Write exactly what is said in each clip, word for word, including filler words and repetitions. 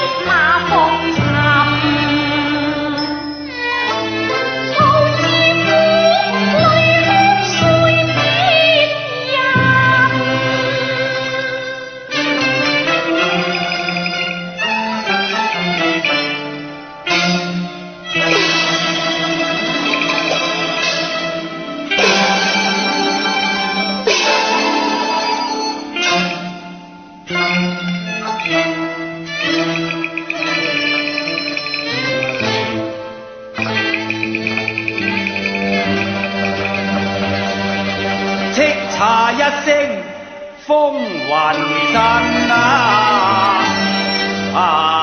一声風雲震啊！啊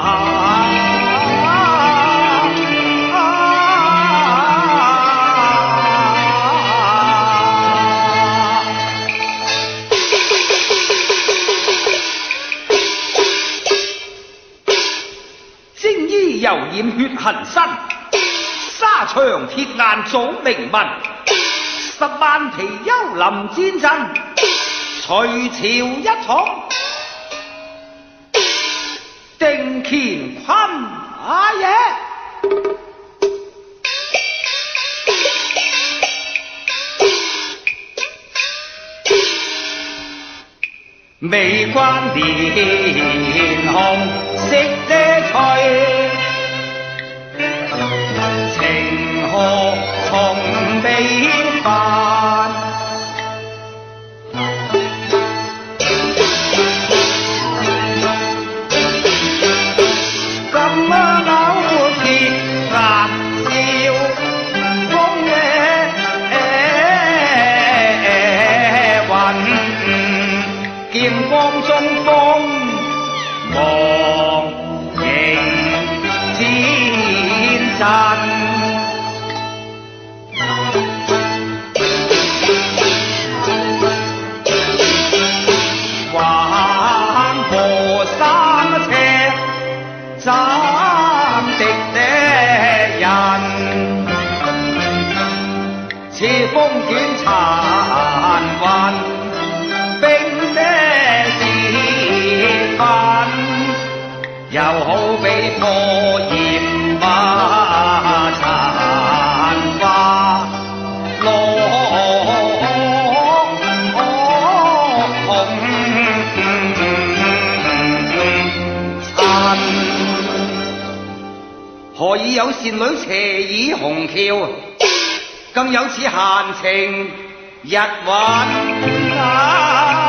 精衣又染血痕身，沙場鐵眼早明文。十萬皮幽林戰陣，隋朝一統，定乾坤阿爺。未關連紅色的翠，情何從未犯。咁啊扭鐵眼笑風嘅雲，劍光中風望迎戰陣。斬敵的人，似風捲殘雲，冰的時分，又好比破葉不殘花落何以有倩女斜倚紅橋，更有此閒情日韻啊！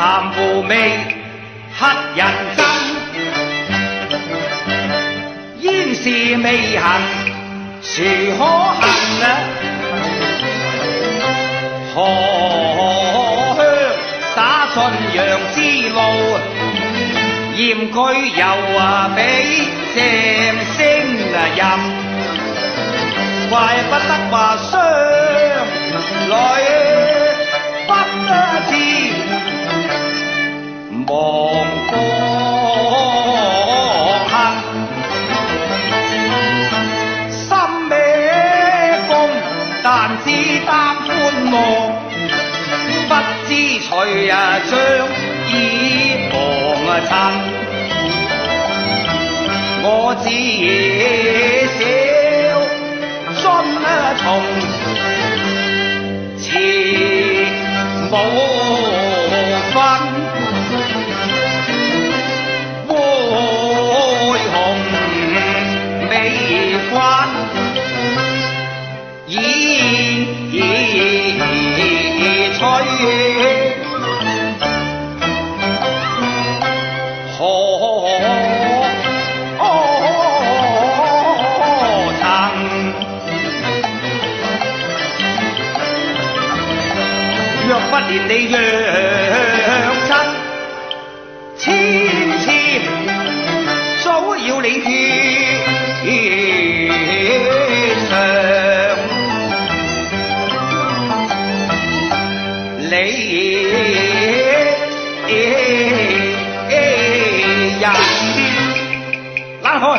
談無味乞人憎，煙是未行，殊可行啊！何香灑信陽之路，鹽居又啊比正聲啊吟。怪不得話相來不知亡國恨，心咩公但只擔歡樂，不知誰啊將以亡啊親，我只小信啊從前無分，會紅未關，已吹不連你若親，纖纖早要你血上，你人冷開。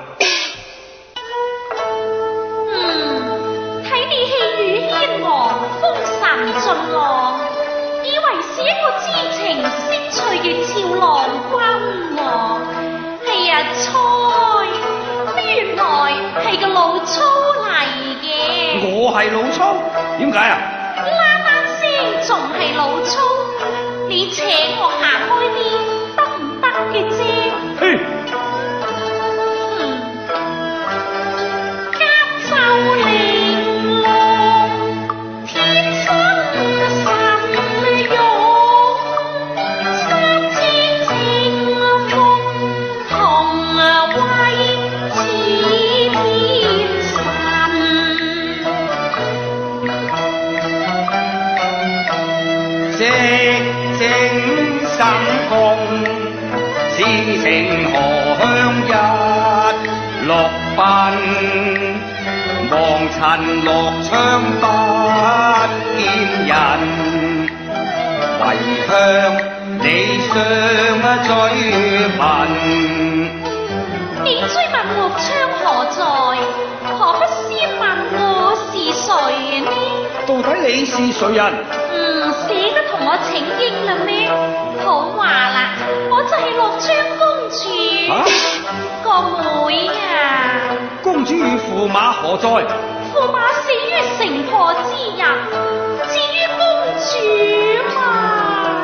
嗯，睇你氣宇軒昂，風神進浪。以為是一個知情識趣嘅俏郎君喎，係啊，猜原來係個老粗嚟嘅。 我係老粗？點解啊？ 啱啱先仲係老粗，你請我行開啲得唔得嘅啫？ 嘿， 嗯，甲就玲瓏，天生知情何香一落奔，望塵落窗不見人，唯向你雙追問。 你追問落窗何在？可不先問我是誰呢？ 到底你是誰人？ 唔捨得同我請纓啦咩？好話啦，我就係樂昌公主、啊、個妹啊！ 公主與駙馬何在？ 駙馬死於城破之日，至於公主嘛，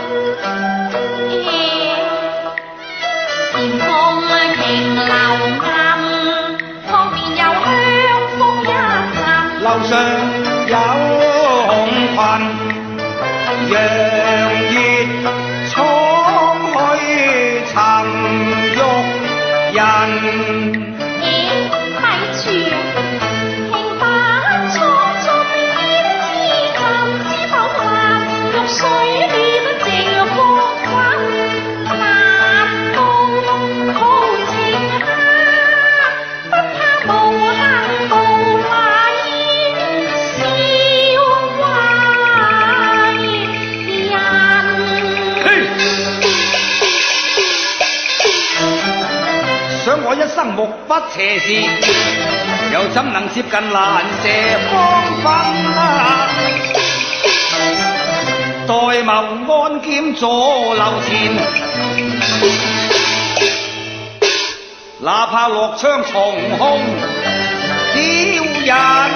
禪風停留暗，旁邊有香風一陣， 樓上有紅裙。陽月衝去曾玉人， 咦，咪住，輕把蒼蒼煙枝浸知否話，玉水裏不淨光滾，難共好情客，不怕無幸無那煙消壞人。想我一生目不斜視，又怎能接近蘭麝芳芬啊？待謀安劍阻樓前，哪怕落槍從空挑人。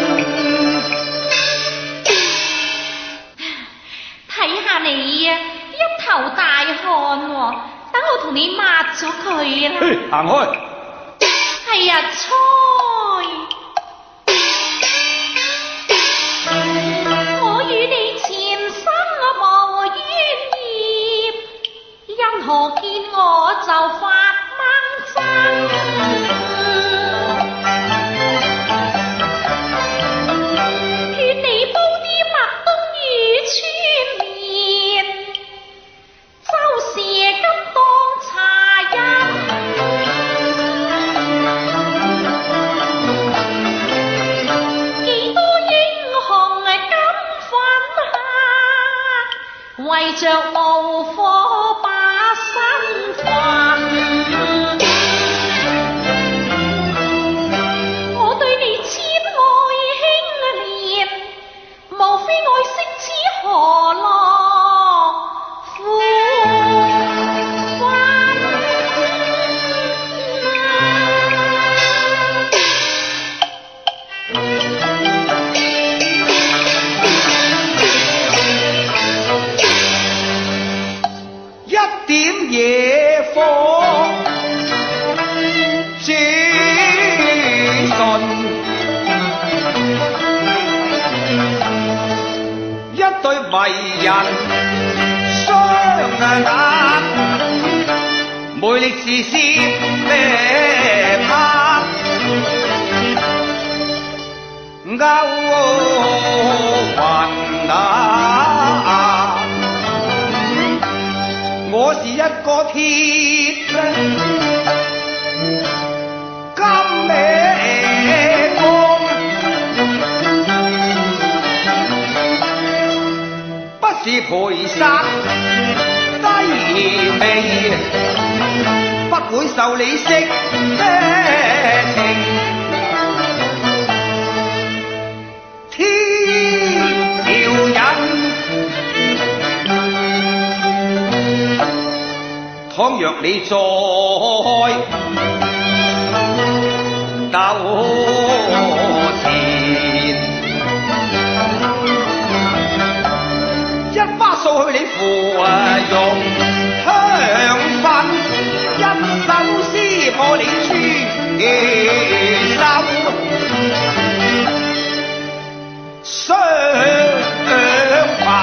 睇下你啊，一頭大汗喎，等我同你抹咗佢啦。行開。係啊，猜。我與你前生無淵發猛爭。勸你煲啲麥冬魚穿麵，周時今當茶飲。幾多英雄敢奮下，為着爐火把身焚。我對你千愛輕憐，無非愛惜此何樂苦分。 一點野火煮順，一對迷人雙眼，魅力是攝咩拍勾魂啊！我是一個鐵金咩光，不是陪殺低微，不會受你色咩情。天條引，倘若你再糾纏，一巴掃去你芙蓉香粉，一手撕破你珠心相憑。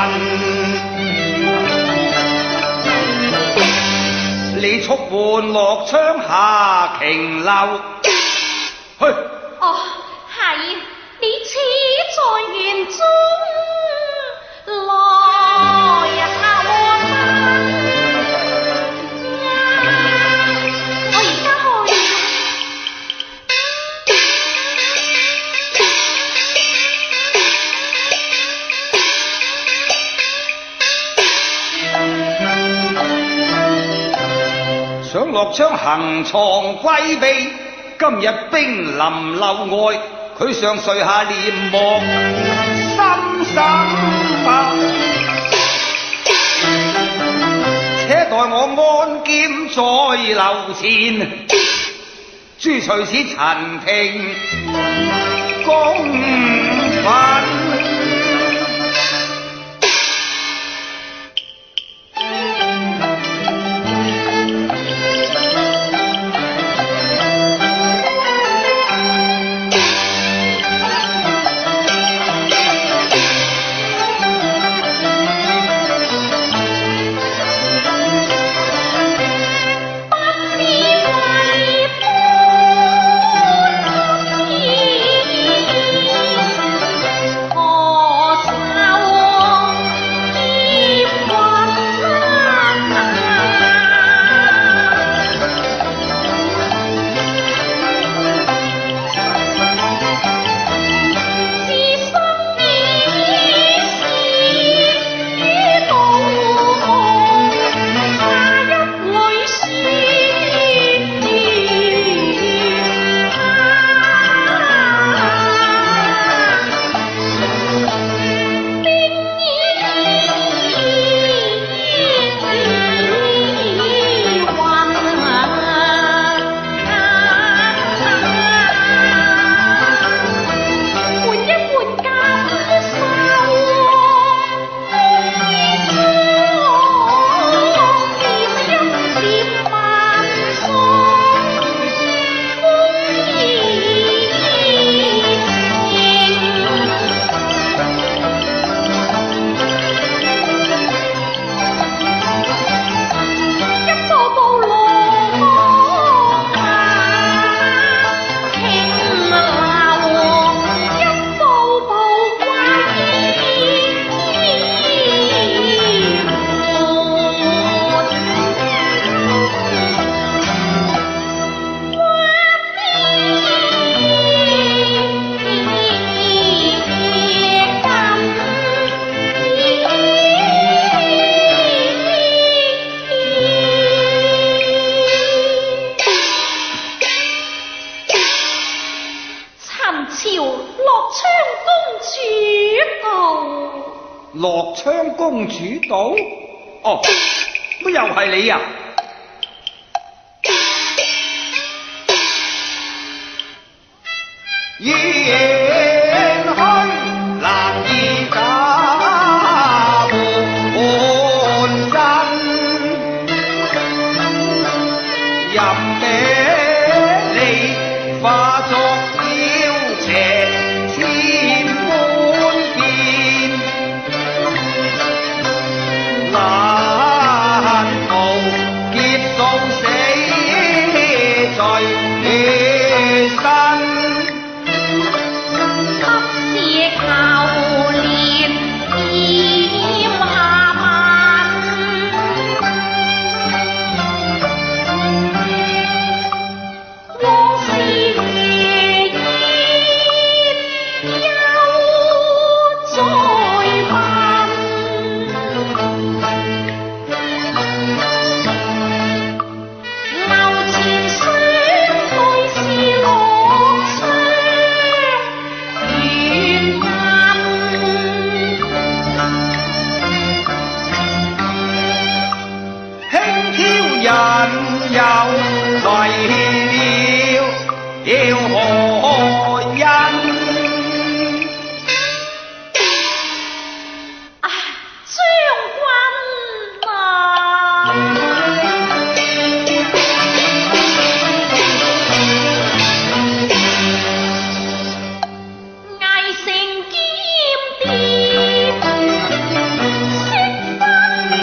你速換落槍下瓊樓，去。 哦，係，你似在園中來下和分。我而家去。 想落槍行藏歸避，今日兵臨樓外，佢上垂下簾幕心心啊！且待我安劍在樓前，諸隨此陳庭公憤。 樂昌公主道？哦，乜又係你啊？言虛難以假半身，任俾你化作妖邪千般變，難逃劫數死在身。 靠連劍下問，往事夜煙又再問，樓前相對是樂昌。 人又為了要何因？ 啊，將軍啊！魏城劍殿，識分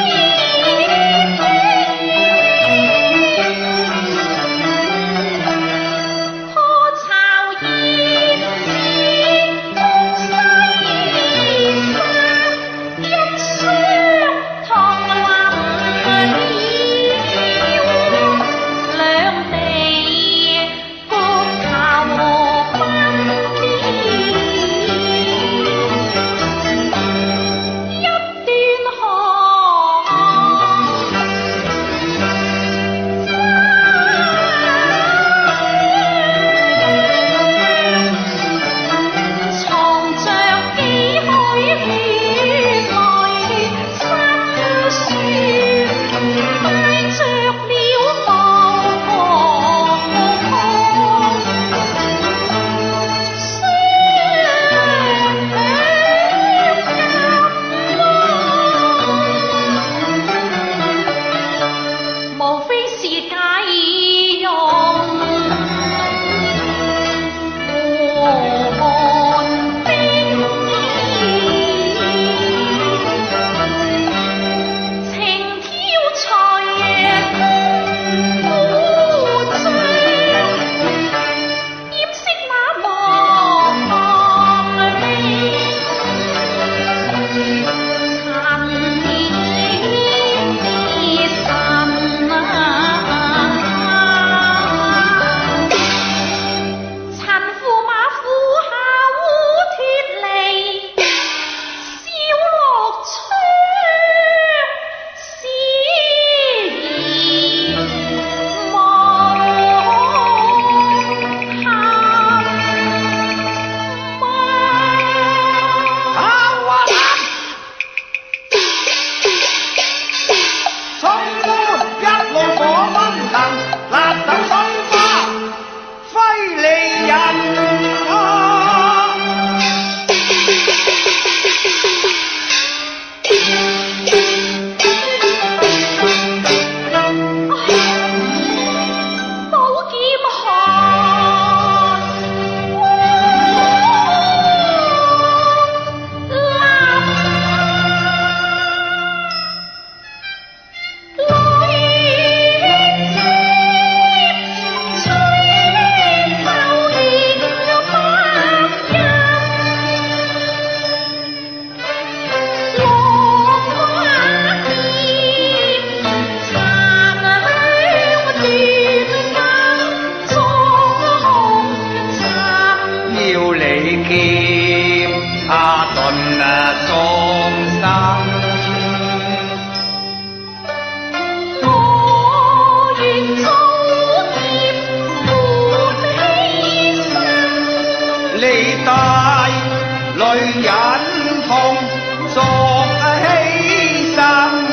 你帶女人同作犧牲。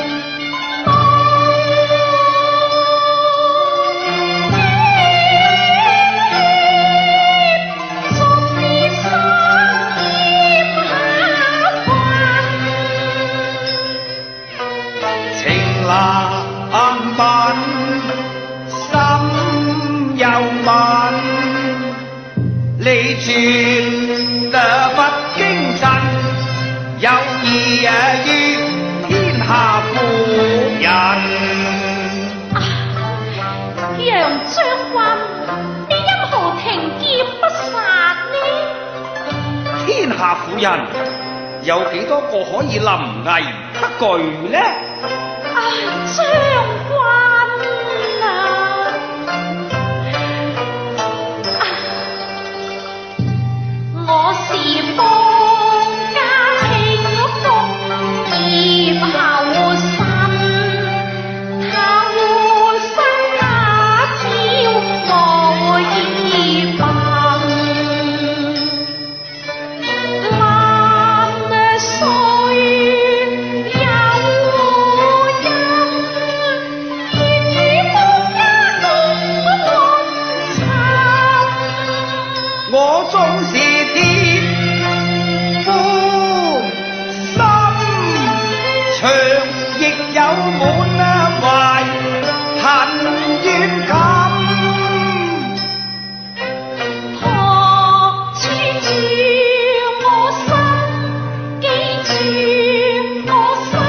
你傳得不經震，有意於天下婦人。 啊，楊將軍，你因何停劍不殺呢？ 天下婦人有幾多個可以臨危不懼呢？ 啊，將軍啊！我是方家慶福葉後生，他護生那朝我已笨，萬歲有因，願與方家共運尋。 我縱是亦有滿懷恨怨感， 托穿住我心，記住我心，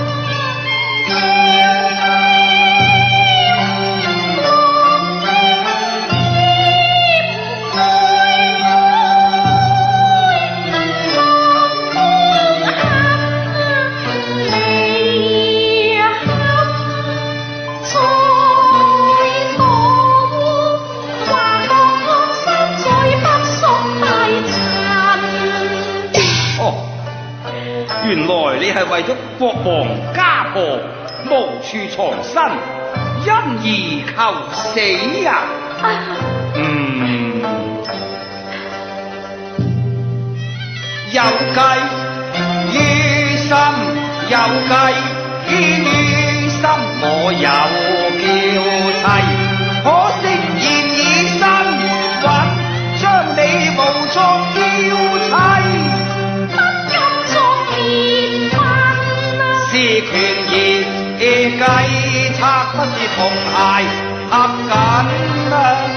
原來你係為咗國王家婆無處藏身，因而求死啊！嗯，有計於心，有計牽於心，我有嬌妻，可惜現已身穩，將你無作嬌妻。是權宜計策，不是同鞋合緊。